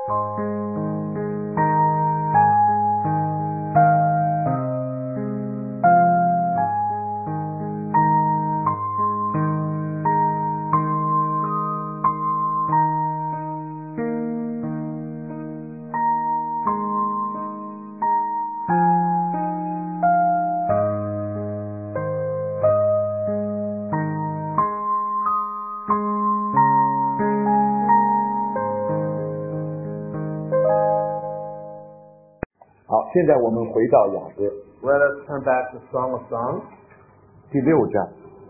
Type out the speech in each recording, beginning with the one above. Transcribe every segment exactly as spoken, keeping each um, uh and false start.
现在我们回到雅歌 Let us turn back to Song of Songs, 第六章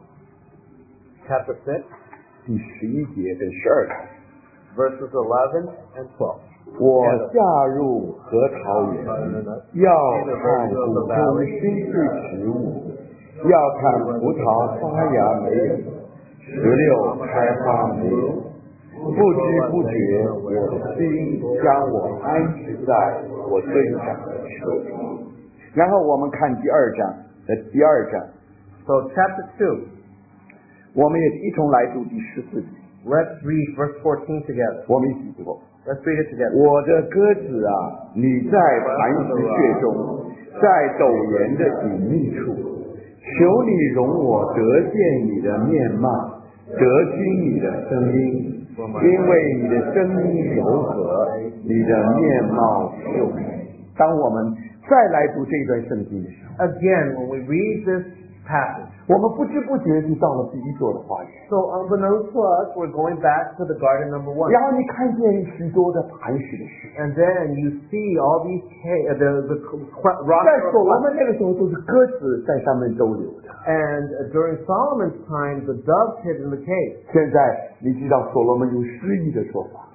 chapter six, 第十一节跟十二节。 verses eleven and twelve. 我下入核桃园，要看谷中新穗植物，要看葡萄发芽没有，石榴开花没有。不知不觉，我的心将我安置在我尊长的手中。然后我们看第二章的第二章， So chapter two, 我们也一同来读第十四节。 let's read verse fourteen together. 我们一起读。 Let's read it together. 我的鸽子啊，你在磐石穴中，在陡岩的隐秘处，求你容我得见你的面貌，得听你的声音。因为你的声音柔和，你的面貌秀美。当我们再来读这段圣经的时候， Again, when we read this passage, 我们不知不觉就到了第一座的花园。 so unbeknownst to us, we're going back to the garden number one. 然后你看见许多的磐石的石， And then you see all these ca- uh, the the rocks. 在所罗门那个时候都是鸽子在上面逗留的。 And uh, during Solomon's time, the doves hid in the cave. 现在你知道所罗门用诗意的说法，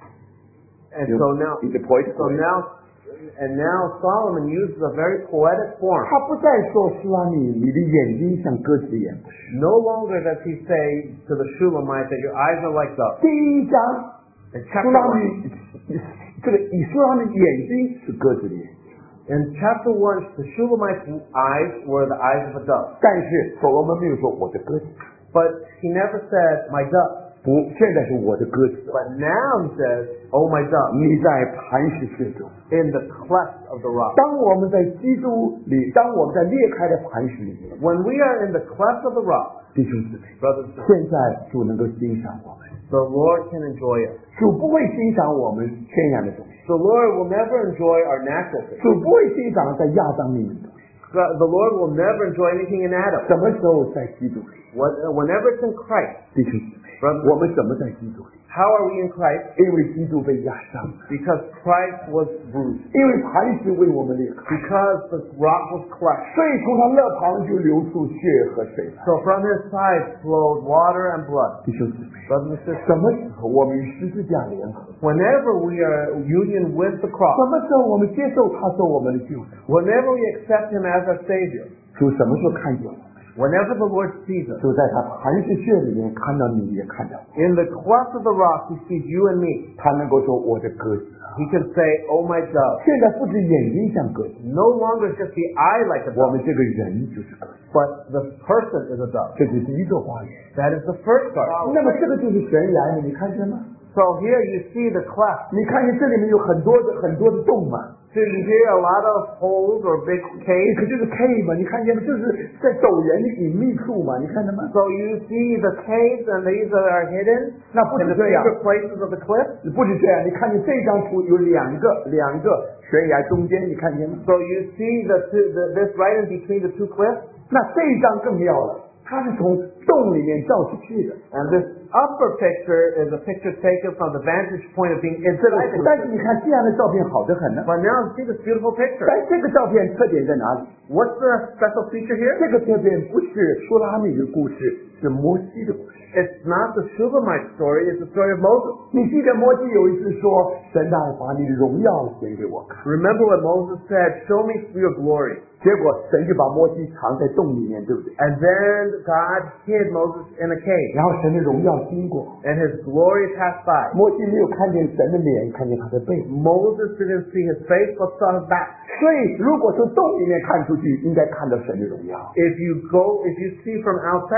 And so now, in the poetic so way. now, and now Solomon uses a very poetic form. 他不再说苏拉米，你的眼睛像鸽子眼，不是。 No longer does he say to the Shulamite that your eyes are like doves. 第一章 In 苏 chapter 拉 one, 米这个以苏拉米眼睛是鸽子的眼睛， in chapter one, the Shulamite's eyes were the eyes of a dove. 但是所罗门没有说我的鸽子， But he never said, my dove. 不，现在是我的鸽子。 But now he says, oh my dove, 你在磐石穴中， in the cleft of the rock. 当我们在基督里，当我们在裂开的磐石里面， When we are in the cleft of the rock, 弟兄姊妹， brothers and sisters, 现在主能够欣赏我们， the Lord can enjoy us. 主不会欣赏我们天然的东西， The Lord will never enjoy our natural things. 主不会欣赏在亚当里面的东西。 God- The Lord will never enjoy anything in Adam. 什么时候在基督里， What- Whenever it's in Christ, 弟兄姊妹， brothers, 我们怎么在基督里？ how are we in Christ? 因为基督被压伤了， Because Christ was bruised. 因为磐石为我们裂开， Because the rock was crushed. 所以从他肋旁就流出血和水来。 So from his side flowed water and blood. 弟兄姊妹， Brothers and sisters, 什么时候我们与十字架联合？ whenever we are union with the 什 cross, 么时候我们接受他做我们的救主？ whenever we accept him as our Savior, 主什么时候看见我们？ whenever the Lord sees us, 就在他磐石穴里面看到你，也看到我。 in the cleft of the rock, he sees you and me. 他能够说我的鸽子啊！ He can say, oh my dove. 现在不止眼睛像鸽子， No longer just the eye like a 我 dove, 们这个人就是鸽子。 but the person is a dove. 这是第一座花园。 That is the first garden. 那么这个就是悬崖呢，你看见吗？ So here you see the cleft. 你看见这里面有很多的很多的洞吗？ So you hear a lot of holes or big 这 caves. 可就是 cave 嘛，你看见吗？这是在陡岩的隐秘处嘛，你看见吗？ So you see the caves and these are hidden 那不 in 止 the 这样， secret places of the cliff. 不止这样，你看见这张图有两个两个悬崖中间，你看见吗？ So you see the, two, the this right in between the two cliffs. 那这一张更妙了，它是从洞里面照出去的。 And this upper picture is a picture taken from the vantage point of being 这个 inside the 但是 cliff. 你看这样的照片好得很呢。 But now see this beautiful picture. 但这个照片特点在哪里？ What's the special feature here? 这个特点不是苏拉米的故事，是摩西的故事。 It's not the Shulamite story, it's the story of Moses. 你记得摩西有一次说：“神啊，把你的荣耀显给我看。 Remember what Moses said, show me your glory. ” 结果神就把摩西藏在洞里面，对不对？ And then God hid Moses in a cave, 然后神的荣耀经过， and his glory passed by. 摩西没有看见神的脸，看见他的背。 Moses didn't see his face, but saw his back. 所以，如果从洞里面看出去，应该看到神的荣耀。 If you go, if you see from outside the cave,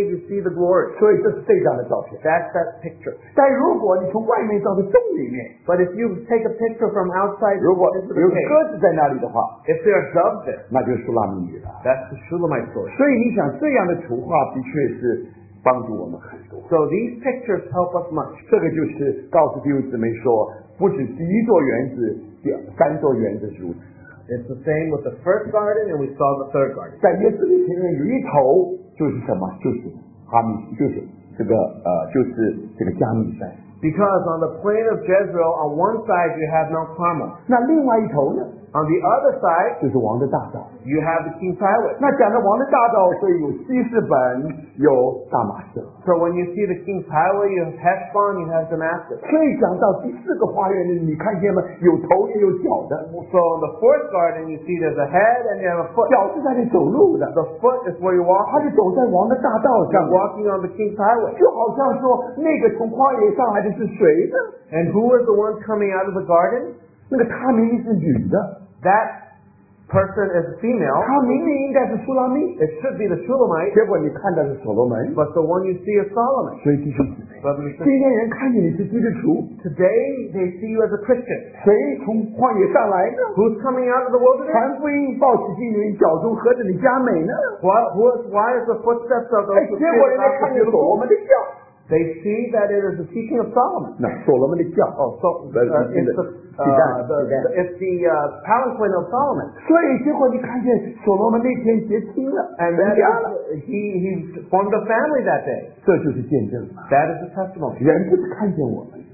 you see the glory. 所以这是这张的照片。 That's that picture. 但如果你从外面照到洞里面， But if you take a picture from outside 如果 into the 有鸽 cave, 子在那里的话， if there are doves there, 那就是苏拉密语了。 that's the Shulamite story. 所以你想，这样的图画的确是帮助我们很多。 So these pictures help us much. 这个就是告诉弟兄姊妹说，不止第一座园子，第三座园子是如此。 It's the same with the first garden, and we saw the third garden. 在耶斯列平原有一头就是什么？就是哈密，就是这个呃，就是这个加密山。 Because on the plain of Jezreel, on one side you have Mount Carmel. 那另外一头呢， On the other side, 就是王的大道。 you have the King's Highway. 那讲到王的大道，所以有西士本，有大马色。 So when you see the King's Highway, you have Heshbon, you have Damascus. 所以讲到第四个花园里，你看见吗？有头也有脚的， So in the fourth garden, you see there's a head and you have a foot. 脚是在那里走路的， The foot is where you 他 walk. 就走在王的大道 You're 上， walking on the King's Highway. 就好像说那个从荒野上来的是谁呢？ And who is the one coming out of the garden? 那个他明明是女的， That person is female. 他明明应该是苏拉密， It should be the Shulamite, 结果你看到是所罗门。 but the one you see is Solomon. 所以弟兄姊妹， Brothers and 今 sisters, 天人看见你是基督徒， today they see you as a Christian. 谁从荒野上来呢？ Who's coming out of the wilderness? 传福音报喜信人，脚中合着你佳美呢？ Why, who is, why is the footsteps of 哎， those who 结 fear 果 the 人家 gospel 看见所罗门 beautiful? 的教， They see that it is the teaching of Solomon. 那所罗门的教， Oh, so uh, 呃 it's the, 鸡蛋 uh, the, 鸡蛋 the it's the uh, palanquin of Solomon. 所以结果你看见所罗门那天结亲了， And 成 that 家了， is, he, he formed a family that day. 这就是见证嘛。 That is the testimony. 人不是看见我们，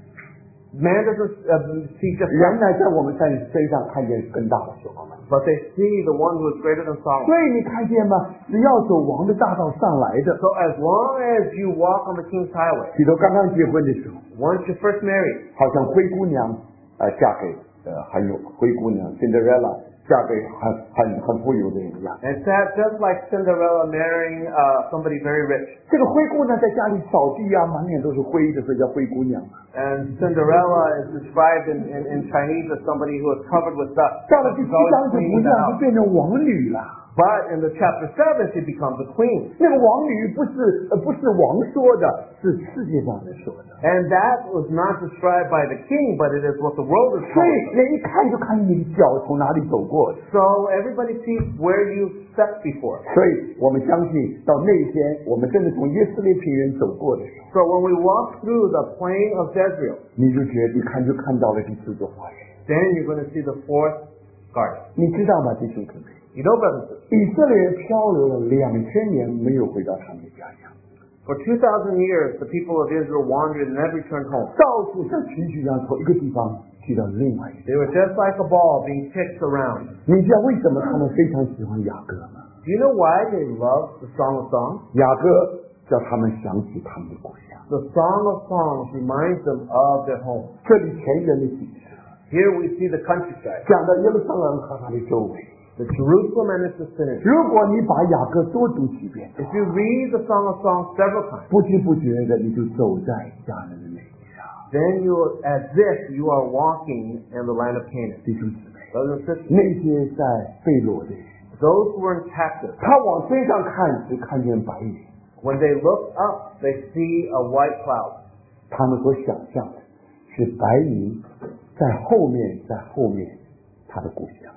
Man doesn't uh, see just 人 us, 呢在我们身身上看见更大的所罗门。 but they see the one who is greater than 所 Solomon. 以你看见吗？只要走王的大道上来的， So as long as you walk on the King's Highway, 记得刚刚结婚的时候， once you first married, 好像灰姑娘呃嫁给呃很有灰姑娘 Cinderella 嫁给很很很富有的人一样。 and that just like Cinderella marrying uh, somebody very rich. 这个灰姑娘在家里扫地啊，满脸都是灰的，所以叫灰姑娘嘛。 And Cinderella is described in, in, in Chinese as somebody who is covered with dust. 到了第七 She's always 章就 cleaning 不 the 一样，就 house. 变成王女了。 But in the chapter seven, she becomes a queen. 那个王女不是呃不是王说的，是世界上人说的。 And that was not described by the king, but it is what the world is 所以 calling. 人一看就看你的脚从哪里走过的。 So everybody sees where you stepped before. 所以我们相信到那一天，我们真的从耶斯列平原走过的时候， So when we walk through the plain of Jezreel, 你就觉得一看就看到了第四座花园。 then you're going to see the fourth garden. 你知道吗，弟兄姊妹？ You know, brothers and sisters, 以色列人漂流了两千年，没有回到他们的家乡， for two thousand years, the people of Israel wandered and never returned home. 到处像蛐蛐一样从一个地方去到另外一个。 They were just like a ball being kicked around. 你知道为什么他们非常喜欢雅各吗？ Do you know why they love the Song of Songs? 雅各叫他们想起他们的故乡。 The Song of Songs reminds them of their home. 这里前人的景色， Here we see the countryside, 讲到耶路撒冷和它的周围。 the Jerusalem and its vicinity. 如果你把雅各多读几遍， If you read the Song of Songs several times, 不知不觉的你就走在家人的内上。 then you, as if you are walking in the land of Canaan. 弟兄姊妹， Brothers and sisters, 那些在被掳的人， those who were in captive, 他往天上看只看见白云， when they look up, they see a white cloud. 他们所想象的是白云在后面，在后面他的故乡。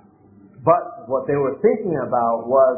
But what they were thinking about was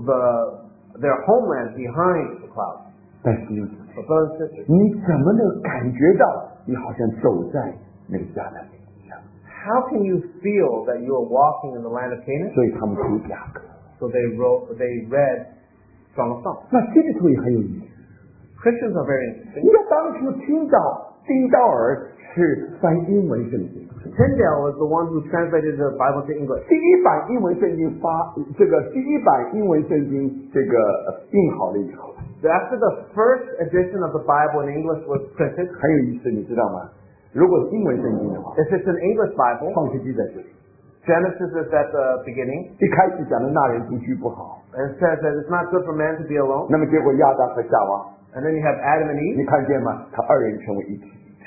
the, their homeland behind the cloud. 但是弟兄姊妹， But brothers and sisters, 你怎么能感觉到你好像走在那个迦南地上？ how can you feel that you are walking in the land of Canaan? 所以他们读雅各。 So they wrote, they read Song of Songs. 那基督徒也很有意思。 Christians are very interesting. 你要当初听到丁道尔是翻英文圣经， Tyndale was the one who translated the Bible to English. 第一版英文圣经发这个第一版英文圣经这个呃印好了以后， After the first edition of the Bible in English was printed, 很有意思，你知道吗？如果是英文圣经的话， if it's an English Bible, 创世纪在这里， Genesis is at the beginning, 一开始讲的那人独居不好， and it says that it's not good for man to be alone. 那么结果亚当和夏娃， And then you have Adam and 你 Eve, 看见吗？他二人成为一体。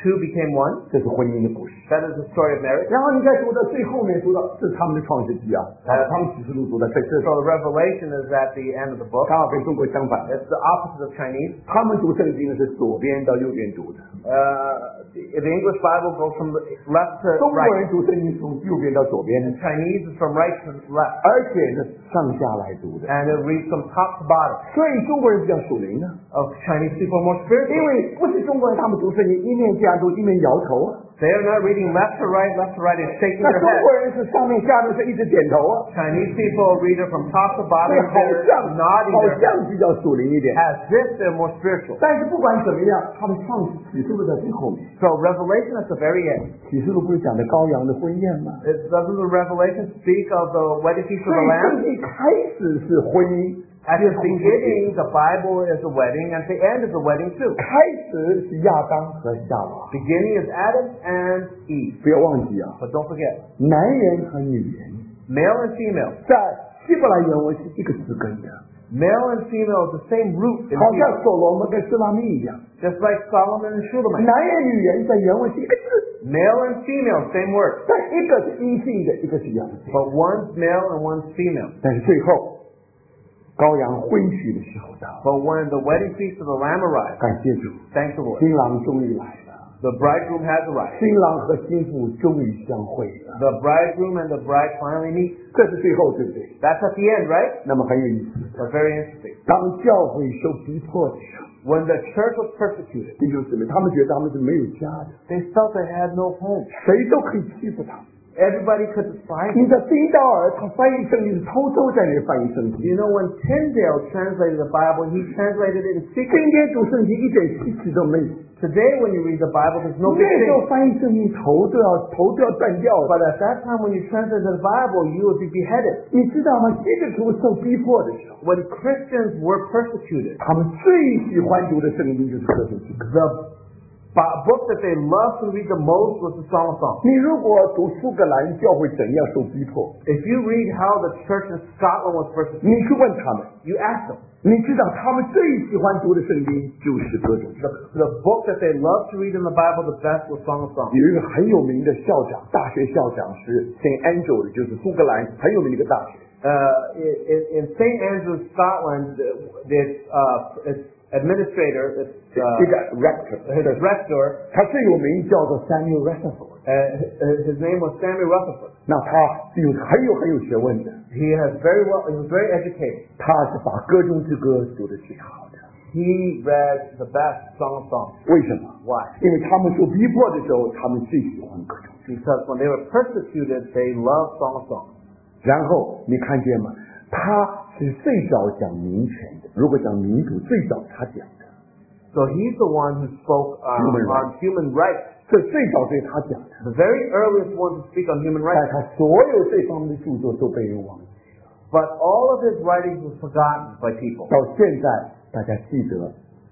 two became one. 这是婚姻的故事。 That is the story of marriage. 然后你再读到最后面，读到这是他们的创世纪啊，啊，他们启示录读到这这， So the revelation is at the end of the book. 刚好跟中国相反。 It's the opposite of Chinese. 他们读圣经呢是左边到右边读的， Uh, the, the English Bible goes from the left to 中国 right. 人读圣经是从右边到左边， And Chinese is from right to left. 而且呢上下来读的， And it reads from top to bottom. 所以中国人比较属灵呢， Of Chinese people are more 因 spiritual. 为不是中国人他们读圣经一面这样读一面摇头啊， They are not reading left to right, left to right, and shaking 那 their 中 head. 国人是上面下面是一直点头啊， Chinese people read it from top to 所 bottom, 以好 they're 像 nodding 好 their head. 像比较属灵一点， As if they're more spiritual. 但是不管怎么样，他们创启示录在最后面， So Revelation at the very end. 启示录不是讲的羔羊的婚宴吗？ It, doesn't the Revelation speak of the wedding feast of 所 the 以圣 Lamb? 经开始是婚姻， At the beginning, the Bible is a wedding, and at the end is a wedding too. 开始是亚当和夏娃， Beginning is Adam and Eve. 不要忘记啊， But don't forget, 男人和女人 male and female. 在希伯来原文是一个词根的， Male and female is the same root in 好 Hebrew. 像所罗门跟施拉密一样， Just like Solomon and Shulamite. 男人女人在原文是一个字， Male and female, same word. 但一个是阴性的，一个是阳性。 But one's male and one's female. 但是最后，羔羊婚娶的时候到， But when the wedding feast of the Lamb arrives, 感谢主， thank the Lord, 新郎终于来了， the bridegroom has arrived. 新郎和新妇终于相会了， The bridegroom and the bride finally meet. 这是最后，对不对？ That's at the end, right? 那么很有意思， That's very interesting. 当教会受逼迫的时候， When the church was persecuted, 弟兄姊妹，他们觉得他们是没有家的， they felt they had no home. 谁都可以欺负他们。 Everybody could despise 你 them. 的丁道尔他翻译圣经是偷偷在那里翻译圣经， You know, when Tyndale translated the Bible, he translated it in 今 secret. 天读圣经一点稀奇都没有。 Today, when you read the Bible, there's no big 那时候 thing. 翻译圣经头都要头都要断掉了。 But at that time, when you translated the Bible, you would be beheaded. 你知道吗？基督徒受逼迫的时候， When Christians were persecuted, 他们最喜欢读的圣经就是歌颂诗歌。 the Bi- book that they loved to read the most was the Song of Songs. 你如果读苏格兰教会怎样受逼迫， If you read how the church in Scotland was persecuted, 你去问他们， you ask them. 你知道他们最喜欢读的圣经就是歌颂诗 The, 歌。 the book that they loved to read in the Bible the best was Song of Songs. 有一个很有名的校长，大学校长是 Saint Andrew 的，就是苏格兰很有名的一个大学。 Uh, in, in Saint Andrews, Scotland, the, the uh, its administrator, its 这 uh, 个 rector， his rector, 他最有名叫做 Samuel Rutherford。 uh, his his name was Samuel Rutherford. 那他有很有很有学问的， He has very well, he was very educated. 他是把歌中之歌读得最好的。 He read the best Song of Songs. 为什么？ Why? 因为他们受逼迫的时候，他们最喜欢歌中。 Because when they were persecuted, they loved Song of Songs. 然后你看见吗？他是最早讲民权的，如果讲民主，最早他讲的， So he's the one who spoke um, Human on human rights. 这最早对他讲的。 The very earliest one to speak on human 但 rights. 他所有这方面的著作都被人忘记， But all of his writings were forgotten by people. 到现在大家记得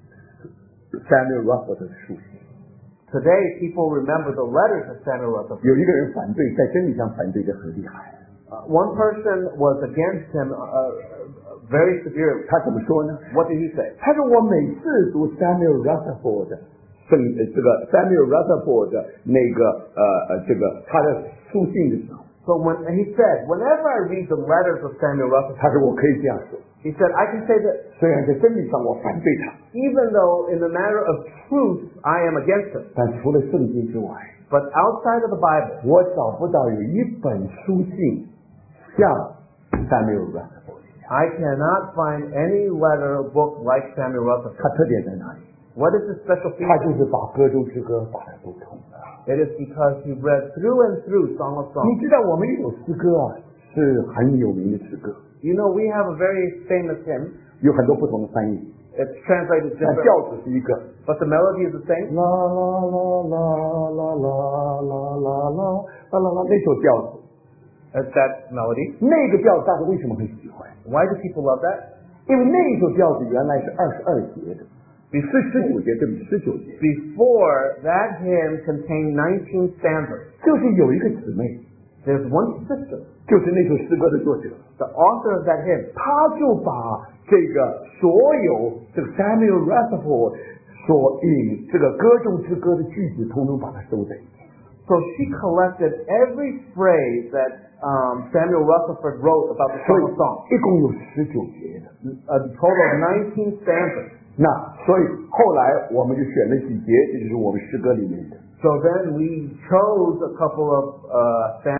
Samuel Rutherford 的书信。 Today, people remember the letters of Samuel Rutherford. 有一个人反对，在真理上反对的很厉害。 Uh, one person was against him uh, uh, very severely. 他怎么说呢？ What did he say? 他说我每次读 Samuel Rutherford 的圣呃这个 Samuel Rutherford 的那个呃呃这个他的书信的时候， So when he said, whenever I read the letters of Samuel Rutherford, 他说我可以这样说， he said, I can say that 虽然在真理上我反对他， even though in the matter of truth I am against him, 但除了圣经之外， but outside of the Bible, 我找不到有一本书信像 Samuel Rutherford 一样。 I cannot find any letter or book like Samuel 它 Rutherford. 特点在哪里？ What is his special 他 feature? 就是把歌中之歌把它读通了。 It is because he read through and through Song of 你 Songs. 知道我们一首诗歌啊是很有名的诗歌， You know, we have a very famous hymn. 有很多不同的翻译， It's translated 但 differently, 调子是一个。 but the melody is the same. 啦啦啦啦啦啦啦啦啦啦啦啦，那首调子， It's that melody. 那个调子大家为什么很喜欢？ Why do people love that? 因为那一首调子原来是二十二节的，比十十九节，对不起，十九节， Before, that hymn contained nineteen stanzas. 就是有一个姊妹， There's one sister, 就是那首诗歌的作者， the author of that hymn. 他就把这个所有这个 Samuel Rutherford 所所引这个歌中之歌的句子，统统把它收在一起。 So she collected every phrase that um, Samuel Rutherford wrote about the 所 Song 以 of Songs. 一共有十九节的。 A total of nineteen stanzas. 那所以后来我们就选了几节，这就是我们诗歌里面的。 So then we chose a couple of uh, stanzas